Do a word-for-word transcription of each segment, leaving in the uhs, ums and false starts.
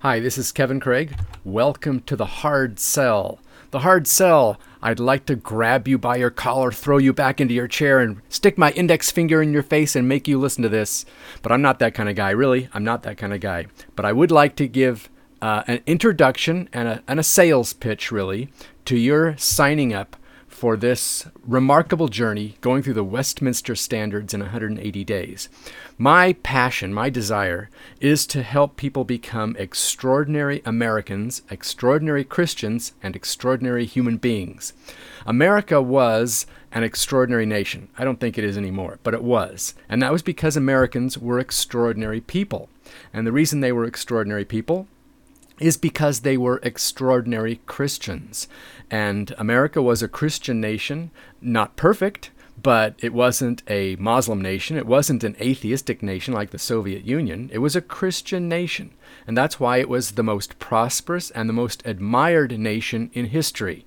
Hi, this is Kevin Craig. Welcome to the Hard Sell. The Hard Sell. I'd like to grab you by your collar, throw you back into your chair, and stick my index finger in your face and make you listen to this. But I'm not that kind of guy, really. I'm not that kind of guy. But I would like to give uh, an introduction and a, and a sales pitch, really, to your signing up for this remarkable journey going through the Westminster Standards in one hundred eighty days. My passion, my desire, is to help people become extraordinary Americans, extraordinary Christians, and extraordinary human beings. America was an extraordinary nation. I don't think it is anymore, but it was. And that was because Americans were extraordinary people. And the reason they were extraordinary people is because they were extraordinary Christians. And America was a Christian nation, not perfect, but it wasn't a Muslim nation. It wasn't an atheistic nation like the Soviet Union. It was a Christian nation. And that's why it was the most prosperous and the most admired nation in history.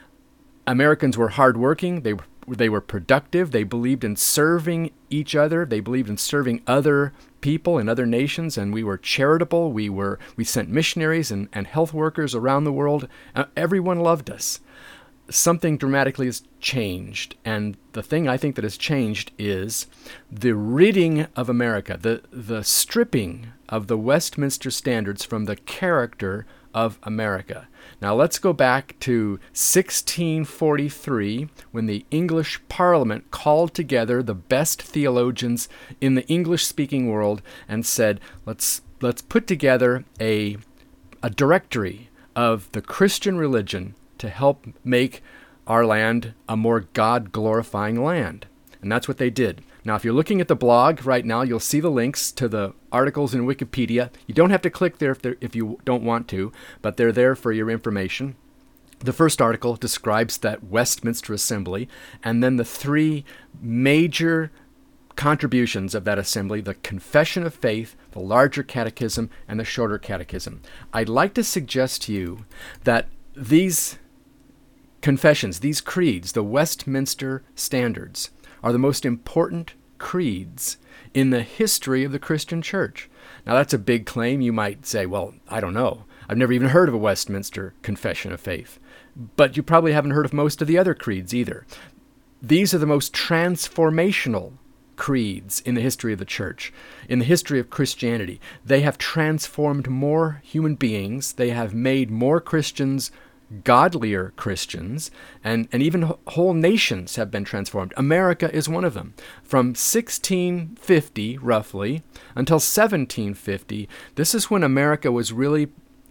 Americans were hardworking. They were They were productive. They believed in serving each other. They believed in serving other people in other nations, and we were charitable. We were we sent missionaries and, and health workers around the world. Uh, everyone loved us. Something dramatically has changed, and the thing I think that has changed is the ridding of America, the the stripping of the Westminster Standards from the character of America. Now let's go back to sixteen forty-three, when the English Parliament called together the best theologians in the English-speaking world and said, let's let's put together a a directory of the Christian religion to help make our land a more God-glorifying land. And that's what they did. Now, if you're looking at the blog right now, you'll see the links to the articles in Wikipedia. You don't have to click there if, if you don't want to, but they're there for your information. The first article describes that Westminster Assembly, and then the three major contributions of that assembly: the Confession of Faith, the larger catechism, and the shorter catechism. I'd like to suggest to you that these confessions, these creeds, the Westminster Standards, are the most important creeds in the history of the Christian church. Now, that's a big claim. You might say, well, I don't know. I've never even heard of a Westminster Confession of Faith. But you probably haven't heard of most of the other creeds either. These are the most transformational creeds in the history of the church, in the history of Christianity. They have transformed more human beings. They have made more Christians godlier Christians, and, and even whole nations have been transformed. America is one of them. From sixteen fifty, roughly, until seventeen fifty, this is when America was really,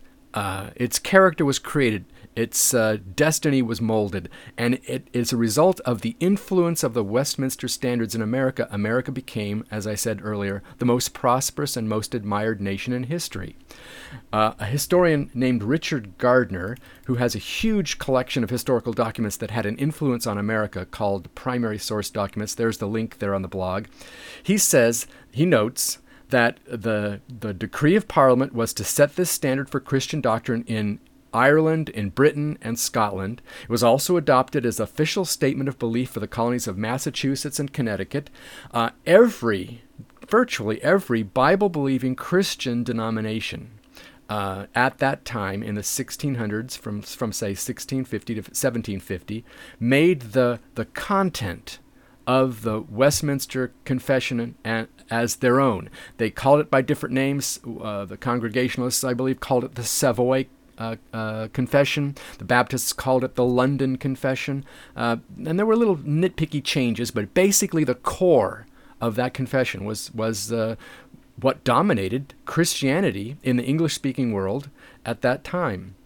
uh, its character was created, its uh, destiny was molded, and it is a result of the influence of the Westminster Standards in America. America became, as I said earlier, the most prosperous and most admired nation in history. Uh, a historian named Richard Gardner, who has a huge collection of historical documents that had an influence on America called Primary Source Documents, there's the link there on the blog, he says, he notes that the, the decree of Parliament was to set this standard for Christian doctrine in Ireland, in Britain, and Scotland. It was also adopted as official statement of belief for the colonies of Massachusetts and Connecticut. Uh, every, virtually every Bible-believing Christian denomination uh, at that time in the sixteen hundreds, from, from say sixteen fifty to seventeen fifty, made the, the content of the Westminster Confession and, as their own. They called it by different names. Uh, the Congregationalists, I believe, called it the Savoy Uh, uh, Confession. The Baptists called it the London Confession. Uh, and there were little nitpicky changes, but basically the core of that confession was, was uh, what dominated Christianity in the English-speaking world at that time.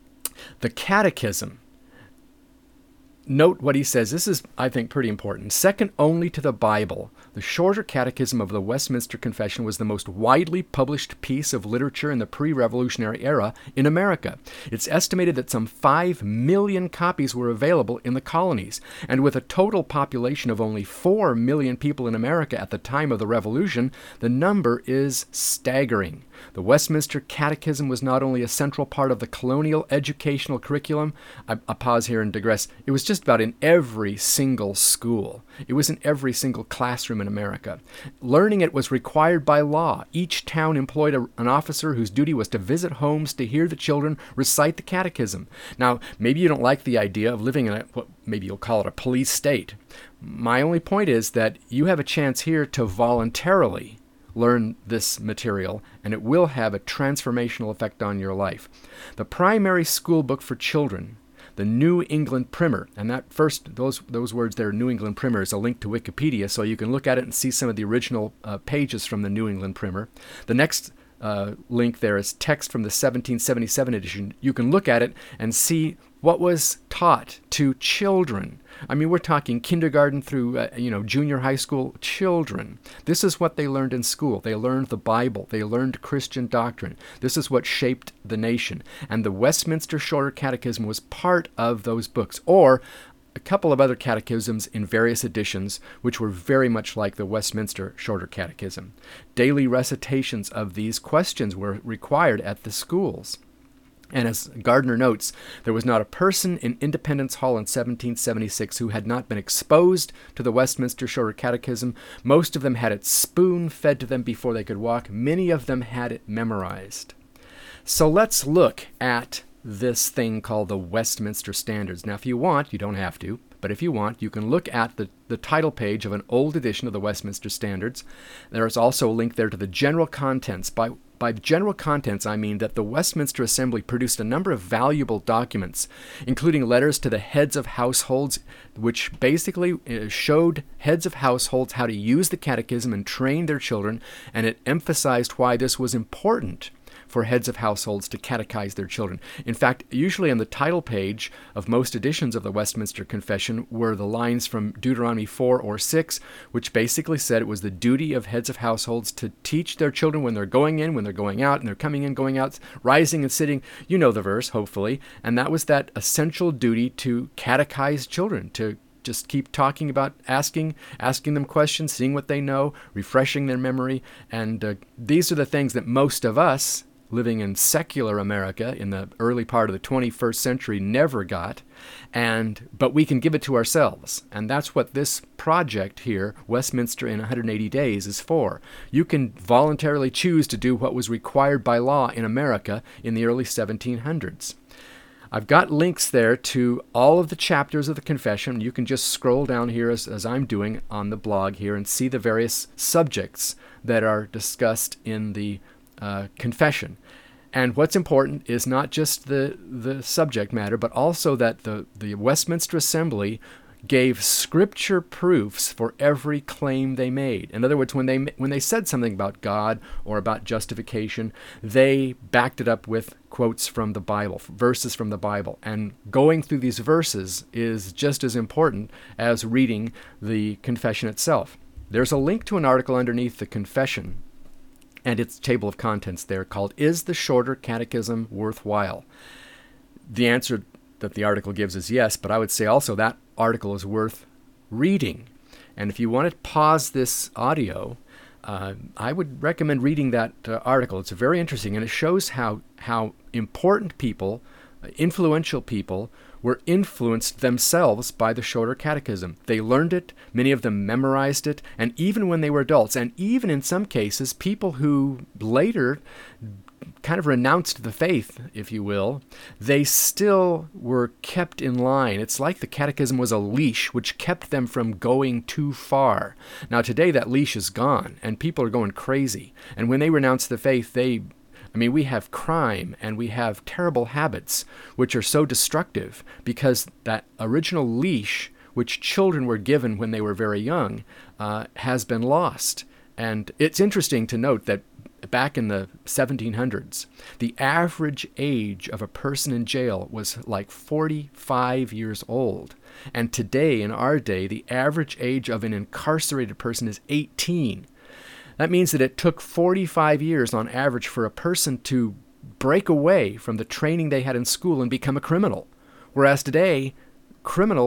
The Catechism. Note what he says. This is, I think, pretty important. Second only to the Bible, the shorter catechism of the Westminster Confession was the most widely published piece of literature in the pre-revolutionary era in America. It's estimated that some five million copies were available in the colonies, and with a total population of only four million people in America at the time of the Revolution, the number is staggering. The Westminster Catechism was not only a central part of the colonial educational curriculum, I, I pause here and digress, it was just about in every single school. It was in every single classroom in America. Learning it was required by law. Each town employed a, an officer whose duty was to visit homes to hear the children recite the catechism. Now, maybe you don't like the idea of living in a, what maybe you'll call it a police state. My only point is that you have a chance here to voluntarily learn this material, and it will have a transformational effect on your life. The primary school book for children, the New England Primer, and that first, those those words there, New England Primer, is a link to Wikipedia, so you can look at it and see some of the original uh, pages from the New England Primer. The next uh, link there is text from the seventeen seventy-seven edition. You can look at it and see what was taught to children. I mean, we're talking kindergarten through, uh, you know, junior high school children. This is what they learned in school. They learned the Bible. They learned Christian doctrine. This is what shaped the nation. And the Westminster Shorter Catechism was part of those books, or a couple of other catechisms in various editions, which were very much like the Westminster Shorter Catechism. Daily recitations of these questions were required at the schools. And as Gardner notes, there was not a person in Independence Hall in seventeen seventy-six who had not been exposed to the Westminster Shorter Catechism. Most of them had it spoon-fed to them before they could walk. Many of them had it memorized. So let's look at this thing called the Westminster Standards. Now, if you want, you don't have to, but if you want, you can look at the, the title page of an old edition of the Westminster Standards. There is also a link there to the general contents. By By general contents, I mean that the Westminster Assembly produced a number of valuable documents, including letters to the heads of households, which basically showed heads of households how to use the catechism and train their children, and it emphasized why this was important for heads of households to catechize their children. In fact, usually on the title page of most editions of the Westminster Confession were the lines from Deuteronomy four or six, which basically said it was the duty of heads of households to teach their children when they're going in, when they're going out, and they're coming in, going out, rising and sitting. You know the verse, hopefully. And that was that essential duty to catechize children, to just keep talking about asking, asking them questions, seeing what they know, refreshing their memory. And uh, these are the things that most of us living in secular America in the early part of the twenty-first century never got, and but we can give it to ourselves. And that's what this project here, Westminster in one hundred eighty days, is for. You can voluntarily choose to do what was required by law in America in the early seventeen hundreds. I've got links there to all of the chapters of the confession. You can just scroll down here as, as I'm doing on the blog here and see the various subjects that are discussed in the Uh, confession. And what's important is not just the, the subject matter, but also that the, the Westminster Assembly gave scripture proofs for every claim they made. In other words, when they when they said something about God or about justification, they backed it up with quotes from the Bible, verses from the Bible. And going through these verses is just as important as reading the confession itself. There's a link to an article underneath the confession and its table of contents there called, "Is the Shorter Catechism Worthwhile?" The answer that the article gives is yes, but I would say also that article is worth reading. And if you want to pause this audio, uh, I would recommend reading that uh, article. It's very interesting, and it shows how, how important people, uh, influential people, were influenced themselves by the Shorter Catechism. They learned it, many of them memorized it, and even when they were adults, and even in some cases, people who later kind of renounced the faith, if you will, they still were kept in line. It's like the catechism was a leash which kept them from going too far. Now today that leash is gone, and people are going crazy. And when they renounce the faith, they I mean, we have crime and we have terrible habits which are so destructive because that original leash which children were given when they were very young uh, has been lost. And it's interesting to note that back in the seventeen hundreds, the average age of a person in jail was like forty-five years old. And today, in our day, the average age of an incarcerated person is eighteen. That means that it took forty-five years on average for a person to break away from the training they had in school and become a criminal. Whereas today, criminals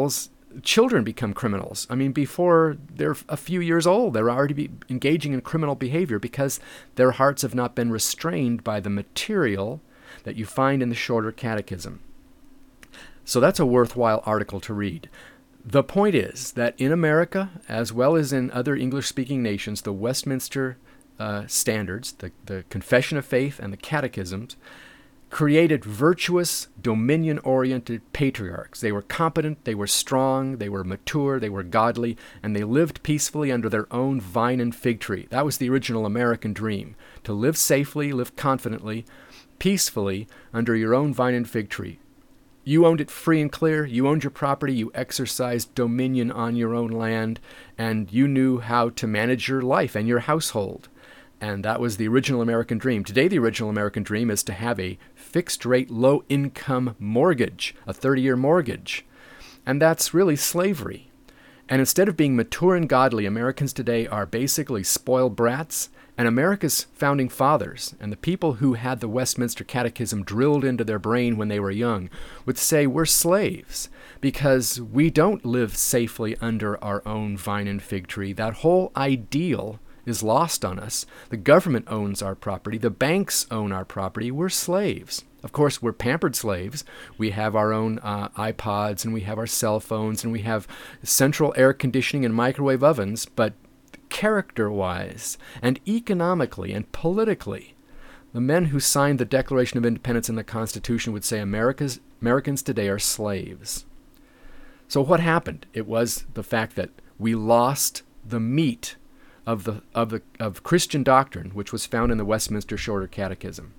children become criminals. I mean, before they're a few years old, they're already be engaging in criminal behavior because their hearts have not been restrained by the material that you find in the Shorter Catechism. So that's a worthwhile article to read. The point is that in America, as well as in other English-speaking nations, the Westminster uh, Standards, the, the Confession of Faith and the Catechisms, created virtuous, dominion-oriented patriarchs. They were competent, they were strong, they were mature, they were godly, and they lived peacefully under their own vine and fig tree. That was the original American dream, to live safely, live confidently, peacefully under your own vine and fig tree. You owned it free and clear, you owned your property, you exercised dominion on your own land, and you knew how to manage your life and your household. And that was the original American dream. Today, the original American dream is to have a fixed-rate, low-income mortgage, a thirty-year mortgage. And that's really slavery. And instead of being mature and godly, Americans today are basically spoiled brats. And America's founding fathers and the people who had the Westminster Catechism drilled into their brain when they were young would say we're slaves because we don't live safely under our own vine and fig tree. That whole ideal is lost on us. The government owns our property. The banks own our property. We're slaves. Of course, we're pampered slaves. We have our own uh, iPods, and we have our cell phones, and we have central air conditioning and microwave ovens, but character-wise and economically and politically, the men who signed the Declaration of Independence and the Constitution would say America's, Americans today are slaves. So what happened? It was the fact that we lost the meat of the of the of Christian doctrine, which was found in the Westminster Shorter Catechism.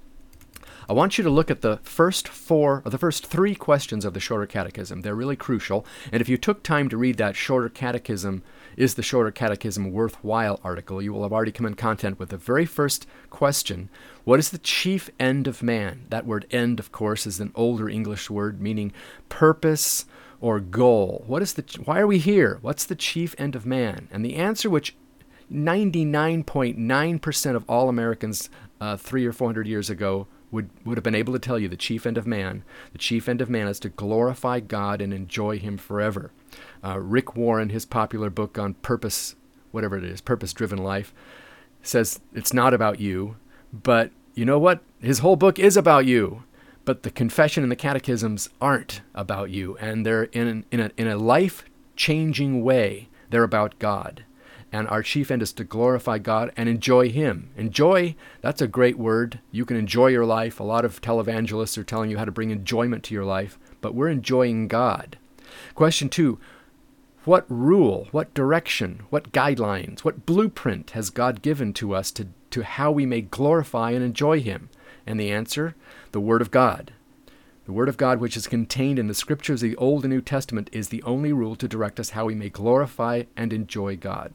I want you to look at the first four, or the first three questions of the Shorter Catechism. They're really crucial. And if you took time to read that Shorter Catechism, Is the Shorter Catechism Worthwhile article, you will have already come in contact with the very first question. What is the chief end of man? That word end, of course, is an older English word meaning purpose or goal. What is the? Why are we here? What's the chief end of man? And the answer, which ninety-nine point nine percent of all Americans uh, three or four hundred years ago would, would have been able to tell you, the chief end of man. The chief end of man is to glorify God and enjoy Him forever. Uh, Rick Warren, his popular book on purpose, whatever it is, purpose-driven life, says it's not about you, but you know what? His whole book is about you. But the confession and the catechisms aren't about you, and they're in, in a, in a life-changing way. They're about God. And our chief end is to glorify God and enjoy Him. Enjoy, that's a great word. You can enjoy your life. A lot of televangelists are telling you how to bring enjoyment to your life, but we're enjoying God. Question two, what rule, what direction, what guidelines, what blueprint has God given to us to, to how we may glorify and enjoy Him? And the answer, the Word of God. The Word of God, which is contained in the Scriptures of the Old and New Testament, is the only rule to direct us how we may glorify and enjoy God.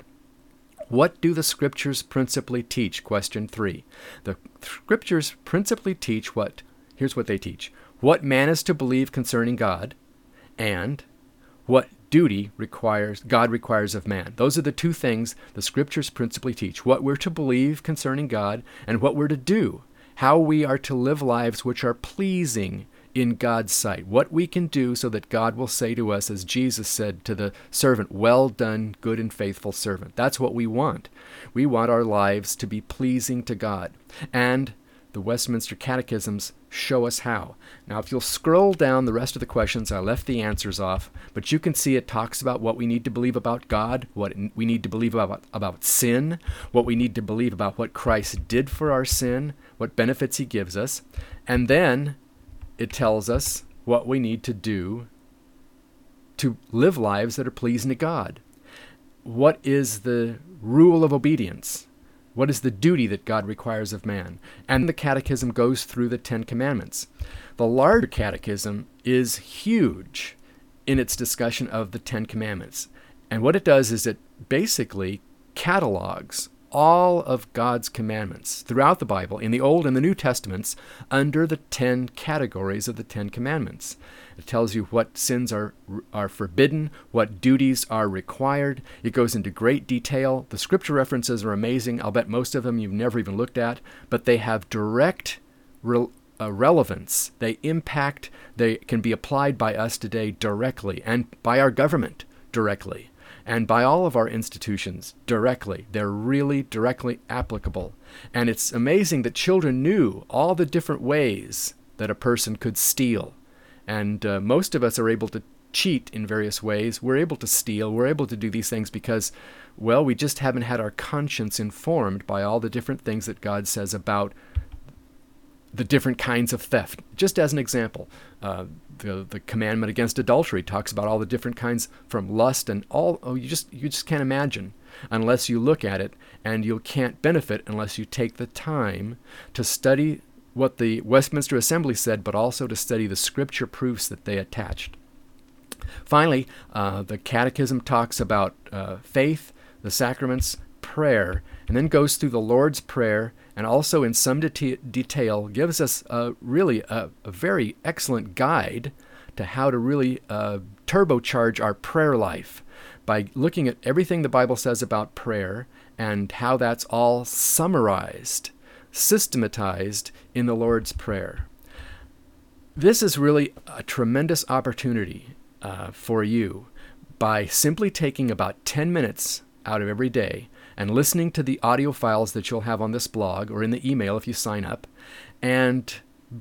What do the Scriptures principally teach? Question three. The Scriptures principally teach what? Here's what they teach. What man is to believe concerning God, and what duty requires God requires of man. Those are the two things the Scriptures principally teach. What we're to believe concerning God, and what we're to do. How we are to live lives which are pleasing in God's sight. What we can do so that God will say to us, as Jesus said to the servant, well done, good and faithful servant. That's what we want. We want our lives to be pleasing to God. And the Westminster Catechisms show us how. Now, if you'll scroll down the rest of the questions, I left the answers off, but you can see it talks about what we need to believe about God, what we need to believe about, about sin, what we need to believe about what Christ did for our sin, what benefits He gives us, and then it tells us what we need to do to live lives that are pleasing to God. What is the rule of obedience? What is the duty that God requires of man? And the Catechism goes through the Ten Commandments. The larger Catechism is huge in its discussion of the Ten Commandments. And what it does is it basically catalogs all of God's commandments throughout the Bible, in the Old and the New Testaments, under the ten categories of the Ten Commandments. It tells you what sins are are forbidden, what duties are required. It goes into great detail. The scripture references are amazing. I'll bet most of them you've never even looked at, but they have direct re- uh, relevance. They impact, they can be applied by us today directly, and by our government directly, and by all of our institutions directly. They're really directly applicable. And it's amazing that children knew all the different ways that a person could steal. And uh, most of us are able to cheat in various ways. We're able to steal. We're able to do these things because, well, we just haven't had our conscience informed by all the different things that God says about the different kinds of theft. Just as an example, uh, the the commandment against adultery talks about all the different kinds, from lust and all. Oh, you just you just can't imagine unless you look at it, and you can't benefit unless you take the time to study what the Westminster Assembly said, but also to study the scripture proofs that they attached. Finally, uh, the Catechism talks about uh, faith, the sacraments, prayer, and then goes through the Lord's Prayer, and also in some det- detail gives us uh, really a, a very excellent guide to how to really uh, turbocharge our prayer life by looking at everything the Bible says about prayer and how that's all summarized, systematized in the Lord's Prayer. This is really a tremendous opportunity uh, for you by simply taking about ten minutes out of every day and listening to the audio files that you'll have on this blog or in the email if you sign up, and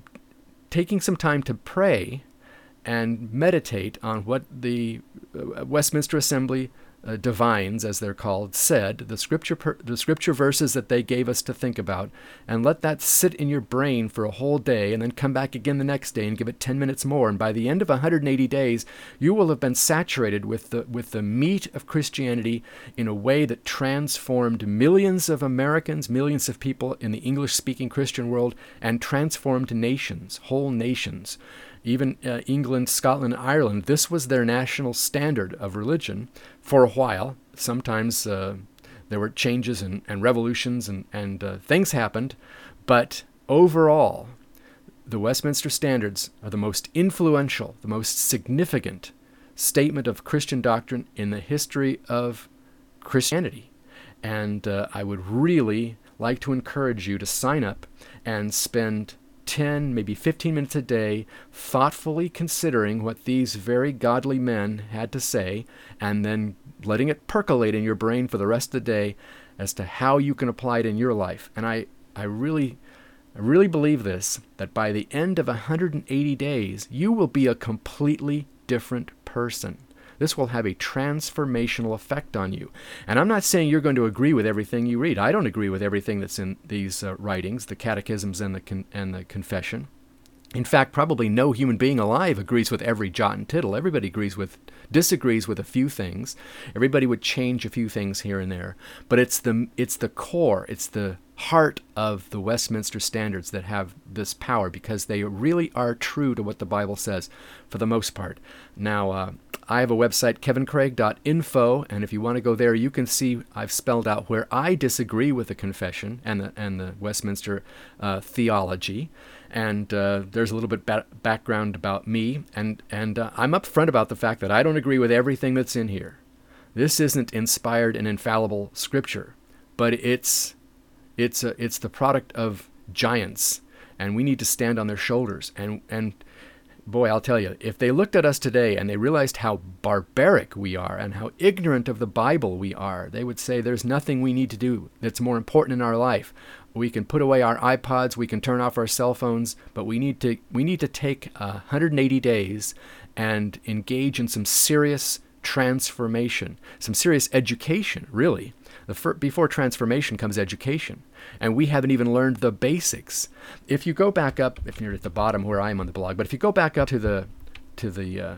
taking some time to pray and meditate on what the Westminster Assembly uh, divines, as they're called, said, the scripture per, the scripture verses that they gave us to think about, and let that sit in your brain for a whole day, and then come back again the next day and give it ten minutes more. And by the end of one hundred eighty days, you will have been saturated with the with the meat of Christianity in a way that transformed millions of Americans, millions of people in the English-speaking Christian world, and transformed nations, whole nations. Even uh, England, Scotland, and Ireland, this was their national standard of religion for a while. Sometimes uh, there were changes and, and revolutions and, and uh, things happened, but overall, the Westminster Standards are the most influential, the most significant statement of Christian doctrine in the history of Christianity. And uh, I would really like to encourage you to sign up and spend ten, maybe fifteen minutes a day thoughtfully considering what these very godly men had to say, and then letting it percolate in your brain for the rest of the day as to how you can apply it in your life. And I, I really, I really believe this, that by the end of one hundred eighty days, you will be a completely different person. This will have a transformational effect on you. And I'm not saying you're going to agree with everything you read. I don't agree with everything that's in these uh, writings, the catechisms and the con- and the confession. In fact, probably no human being alive agrees with every jot and tittle. Everybody agrees with, disagrees with a few things. Everybody would change a few things here and there. But it's the it's the core, it's the heart of the Westminster Standards that have this power, because they really are true to what the Bible says for the most part. Now, uh, I have a website, kevin craig dot info, and if you want to go there, you can see I've spelled out where I disagree with the confession and the and the Westminster uh, theology. And uh, there's a little bit ba- background about me, and, and uh, I'm upfront about the fact that I don't agree with everything that's in here. This isn't inspired and infallible scripture, but it's it's a, it's the product of giants, and we need to stand on their shoulders. And and boy, I'll tell you, if they looked at us today and they realized how barbaric we are and how ignorant of the Bible we are, they would say there's nothing we need to do that's more important in our life. We can put away our iPods, we can turn off our cell phones, but we need to we need to take uh, one hundred eighty days and engage in some serious transformation, some serious education, really. The fir- before transformation comes education, and we haven't even learned the basics. If you go back up, if you're at the bottom where I am on the blog, but if you go back up to the to the uh,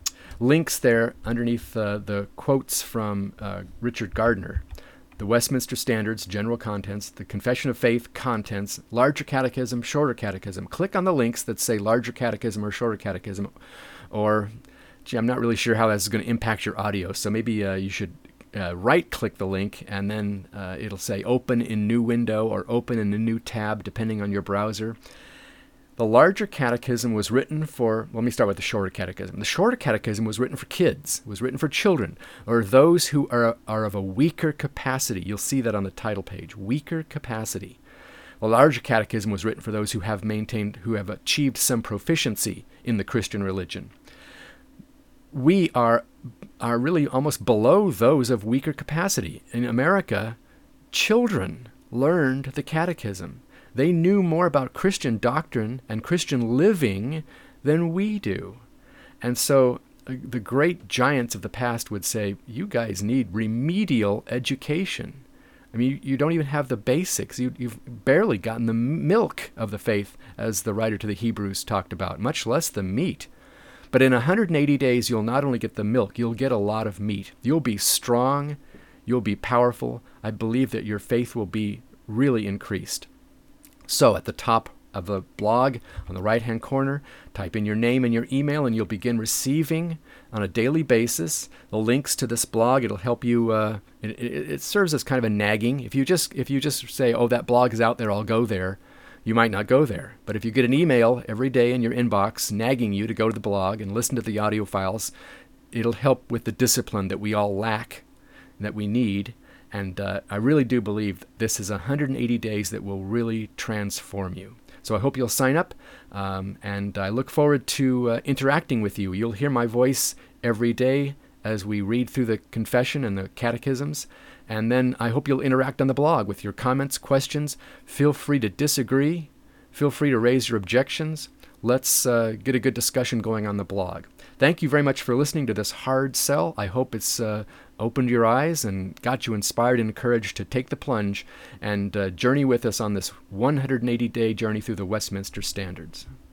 links there underneath uh, the quotes from uh, Richard Gardner, the Westminster Standards, general contents, the Confession of Faith, contents, larger catechism, shorter catechism. Click on the links that say larger catechism or shorter catechism, or, gee, I'm not really sure how that's going to impact your audio, so maybe uh, you should uh, right-click the link, and then uh, it'll say open in new window or open in a new tab, depending on your browser. The larger catechism was written for, let me start with the shorter catechism. The shorter catechism was written for kids, was written for children, or those who are, are of a weaker capacity. You'll see that on the title page, weaker capacity. The larger catechism was written for those who have maintained, who have achieved some proficiency in the Christian religion. We are are really almost below those of weaker capacity. In America, children learned the catechism. They knew more about Christian doctrine and Christian living than we do. And so uh, the great giants of the past would say, you guys need remedial education. I mean, you, you don't even have the basics. You, you've barely gotten the milk of the faith, as the writer to the Hebrews talked about, much less the meat. But in one hundred eighty days, you'll not only get the milk, you'll get a lot of meat. You'll be strong. You'll be powerful. I believe that your faith will be really increased. So at the top of the blog, on the right-hand corner, type in your name and your email, and you'll begin receiving on a daily basis the links to this blog. It'll help you. Uh, it, it, it serves as kind of a nagging. If you just if you just say, "Oh, that blog is out there, I'll go there," you might not go there. But if you get an email every day in your inbox nagging you to go to the blog and listen to the audio files, it'll help with the discipline that we all lack, that we need. And uh, I really do believe this is one hundred eighty days that will really transform you. So I hope you'll sign up, um, and I look forward to uh, interacting with you. You'll hear my voice every day as we read through the confession and the catechisms, and then I hope you'll interact on the blog with your comments, questions. Feel free to disagree. Feel free to raise your objections. Let's uh, get a good discussion going on the blog. Thank you very much for listening to this hard sell. I hope it's uh, opened your eyes and got you inspired and encouraged to take the plunge and uh, journey with us on this one hundred eighty day journey through the Westminster Standards.